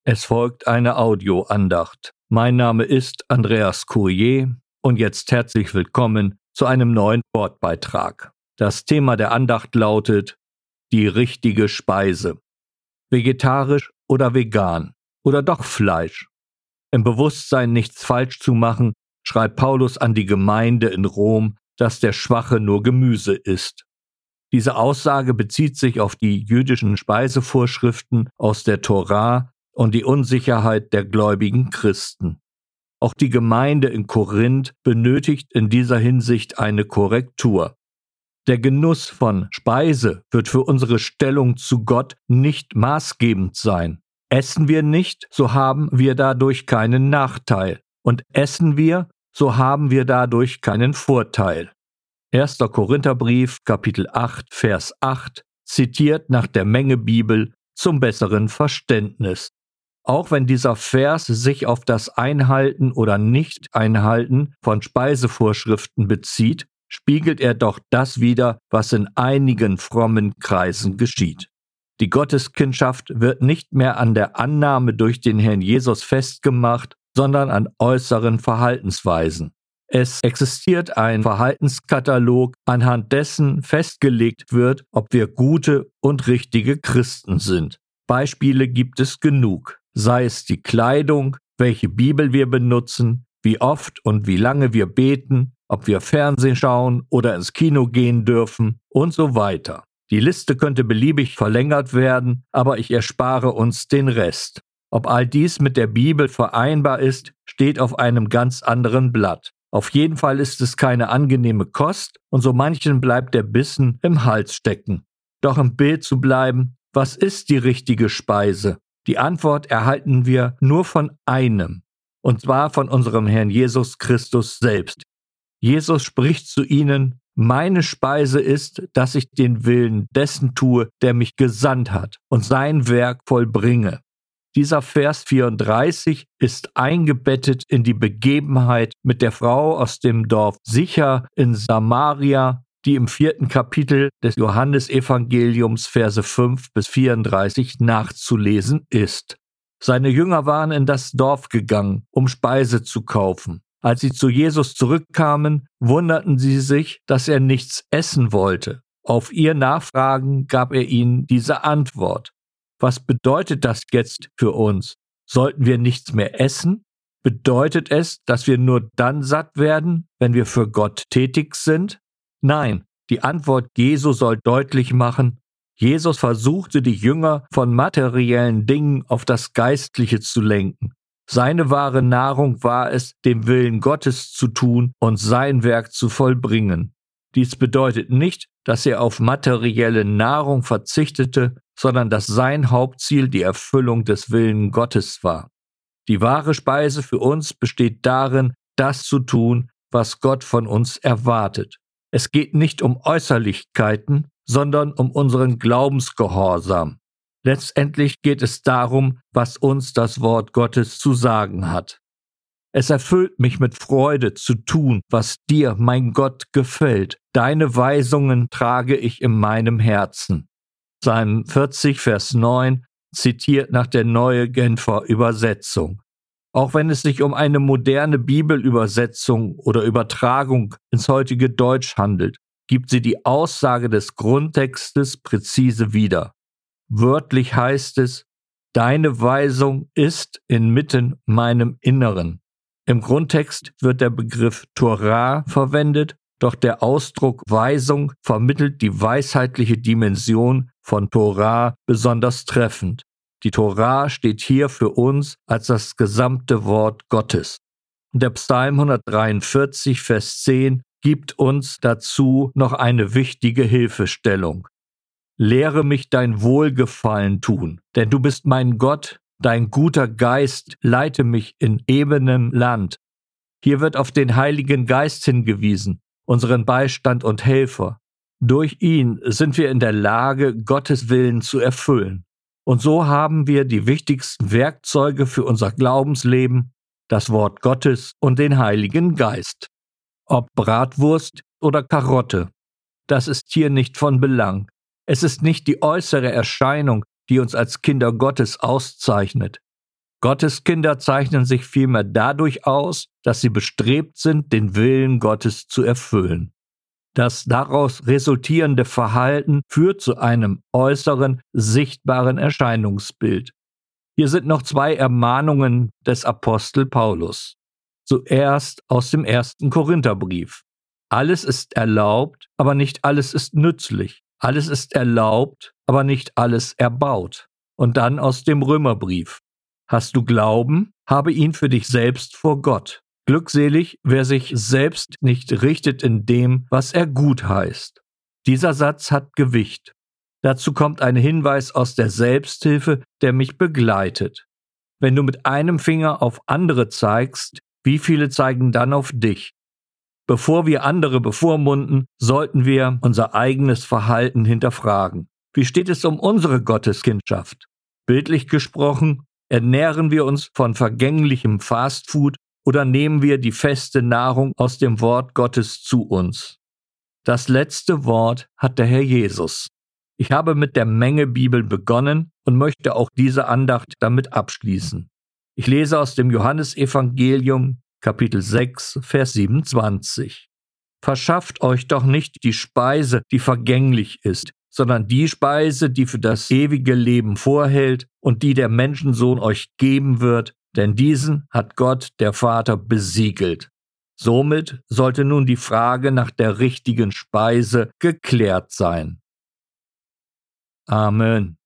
Es folgt eine Audioandacht. Mein Name ist Andreas Courier und jetzt herzlich willkommen zu einem neuen Wortbeitrag. Das Thema der Andacht lautet: Die richtige Speise. Vegetarisch oder vegan oder doch Fleisch? Im Bewusstsein, nichts falsch zu machen, schreibt Paulus an die Gemeinde in Rom, dass der Schwache nur Gemüse isst. Diese Aussage bezieht sich auf die jüdischen Speisevorschriften aus der Tora und die Unsicherheit der gläubigen Christen. Auch die Gemeinde in Korinth benötigt in dieser Hinsicht eine Korrektur. Der Genuss von Speise wird für unsere Stellung zu Gott nicht maßgebend sein. Essen wir nicht, so haben wir dadurch keinen Nachteil. Und essen wir, so haben wir dadurch keinen Vorteil. 1. Korintherbrief, Kapitel 8, Vers 8, zitiert nach der Mengebibel zum besseren Verständnis. Auch wenn dieser Vers sich auf das Einhalten oder Nicht-Einhalten von Speisevorschriften bezieht, spiegelt er doch das wider, was in einigen frommen Kreisen geschieht. Die Gotteskindschaft wird nicht mehr an der Annahme durch den Herrn Jesus festgemacht, sondern an äußeren Verhaltensweisen. Es existiert ein Verhaltenskatalog, anhand dessen festgelegt wird, ob wir gute und richtige Christen sind. Beispiele gibt es genug, sei es die Kleidung, welche Bibel wir benutzen, wie oft und wie lange wir beten, ob wir Fernsehen schauen oder ins Kino gehen dürfen und so weiter. Die Liste könnte beliebig verlängert werden, aber ich erspare uns den Rest. Ob all dies mit der Bibel vereinbar ist, steht auf einem ganz anderen Blatt. Auf jeden Fall ist es keine angenehme Kost und so manchen bleibt der Bissen im Hals stecken. Doch im Bild zu bleiben: Was ist die richtige Speise? Die Antwort erhalten wir nur von einem, und zwar von unserem Herrn Jesus Christus selbst. Jesus spricht zu ihnen: Meine Speise ist, dass ich den Willen dessen tue, der mich gesandt hat, und sein Werk vollbringe. Dieser Vers 34 ist eingebettet in die Begebenheit mit der Frau aus dem Dorf Sicher in Samaria, die im 4. Kapitel des Johannesevangeliums Verse 5 bis 34 nachzulesen ist. Seine Jünger waren in das Dorf gegangen, um Speise zu kaufen. Als sie zu Jesus zurückkamen, wunderten sie sich, dass er nichts essen wollte. Auf ihr Nachfragen gab er ihnen diese Antwort: Was bedeutet das jetzt für uns? Sollten wir nichts mehr essen? Bedeutet es, dass wir nur dann satt werden, wenn wir für Gott tätig sind? Nein, die Antwort Jesu soll deutlich machen: Jesus versuchte die Jünger von materiellen Dingen auf das Geistliche zu lenken. Seine wahre Nahrung war es, dem Willen Gottes zu tun und sein Werk zu vollbringen. Dies bedeutet nicht, dass er auf materielle Nahrung verzichtete, sondern dass sein Hauptziel die Erfüllung des Willens Gottes war. Die wahre Speise für uns besteht darin, das zu tun, was Gott von uns erwartet. Es geht nicht um Äußerlichkeiten, sondern um unseren Glaubensgehorsam. Letztendlich geht es darum, was uns das Wort Gottes zu sagen hat. Es erfüllt mich mit Freude zu tun, was dir, mein Gott, gefällt. Deine Weisungen trage ich in meinem Herzen. Psalm 40, Vers 9 zitiert nach der Neue Genfer Übersetzung. Auch wenn es sich um eine moderne Bibelübersetzung oder Übertragung ins heutige Deutsch handelt, gibt sie die Aussage des Grundtextes präzise wieder. Wörtlich heißt es: Deine Weisung ist inmitten meinem Inneren. Im Grundtext wird der Begriff Torah verwendet, doch der Ausdruck Weisung vermittelt die weisheitliche Dimension von Torah besonders treffend. Die Torah steht hier für uns als das gesamte Wort Gottes. Und der Psalm 143, Vers 10 gibt uns dazu noch eine wichtige Hilfestellung. Lehre mich dein Wohlgefallen tun, denn du bist mein Gott, dein guter Geist leite mich in ebenem Land. Hier wird auf den Heiligen Geist hingewiesen, unseren Beistand und Helfer. Durch ihn sind wir in der Lage, Gottes Willen zu erfüllen. Und so haben wir die wichtigsten Werkzeuge für unser Glaubensleben, das Wort Gottes und den Heiligen Geist. Ob Bratwurst oder Karotte, das ist hier nicht von Belang. Es ist nicht die äußere Erscheinung, die uns als Kinder Gottes auszeichnet. Gottes Kinder zeichnen sich vielmehr dadurch aus, dass sie bestrebt sind, den Willen Gottes zu erfüllen. Das daraus resultierende Verhalten führt zu einem äußeren, sichtbaren Erscheinungsbild. Hier sind noch 2 Ermahnungen des Apostel Paulus. Zuerst aus dem 1. Korintherbrief. Alles ist erlaubt, aber nicht alles ist nützlich. Alles ist erlaubt, aber nicht alles erbaut. Und dann aus dem Römerbrief. Hast du Glauben? Habe ihn für dich selbst vor Gott. Glückselig, wer sich selbst nicht richtet in dem, was er gut heißt. Dieser Satz hat Gewicht. Dazu kommt ein Hinweis aus der Selbsthilfe, der mich begleitet. Wenn du mit einem Finger auf andere zeigst, wie viele zeigen dann auf dich? Bevor wir andere bevormunden, sollten wir unser eigenes Verhalten hinterfragen. Wie steht es um unsere Gotteskindschaft? Bildlich gesprochen, ernähren wir uns von vergänglichem Fastfood oder nehmen wir die feste Nahrung aus dem Wort Gottes zu uns? Das letzte Wort hat der Herr Jesus. Ich habe mit der Menge Bibel begonnen und möchte auch diese Andacht damit abschließen. Ich lese aus dem Johannesevangelium, Kapitel 6, Vers 27. Verschafft euch doch nicht die Speise, die vergänglich ist, sondern die Speise, die für das ewige Leben vorhält und die der Menschensohn euch geben wird, denn diesen hat Gott, der Vater, besiegelt. Somit sollte nun die Frage nach der richtigen Speise geklärt sein. Amen.